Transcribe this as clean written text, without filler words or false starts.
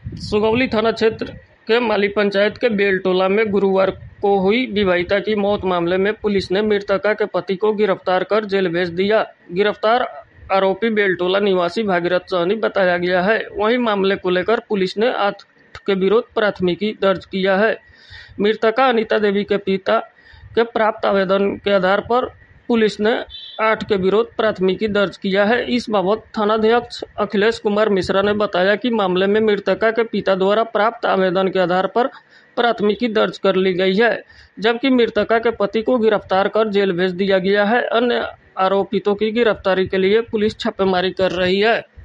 सुगौली थाना क्षेत्र के माली पंचायत के बेलटोला में गुरुवार को हुई विवाहिता की मौत मामले में पुलिस ने मृतका के पति को गिरफ्तार कर जेल भेज दिया। गिरफ्तार आरोपी बेलटोला निवासी भागीरथ सहनी बताया गया है। वहीं मामले को लेकर पुलिस ने 8 के विरुद्ध प्राथमिकी दर्ज किया है। मृतका अनीता देवी के पिता के प्राप्त आवेदन के आधार पर पुलिस ने 8 के विरुद्ध प्राथमिकी दर्ज किया है। इस बाबत थानाध्यक्ष अखिलेश कुमार मिश्रा ने बताया कि मामले में मृतका के पिता द्वारा प्राप्त आवेदन के आधार पर प्राथमिकी दर्ज कर ली गई है, जबकि मृतका के पति को गिरफ्तार कर जेल भेज दिया गया है। अन्य आरोपितों की गिरफ्तारी के लिए पुलिस छापेमारी कर रही है।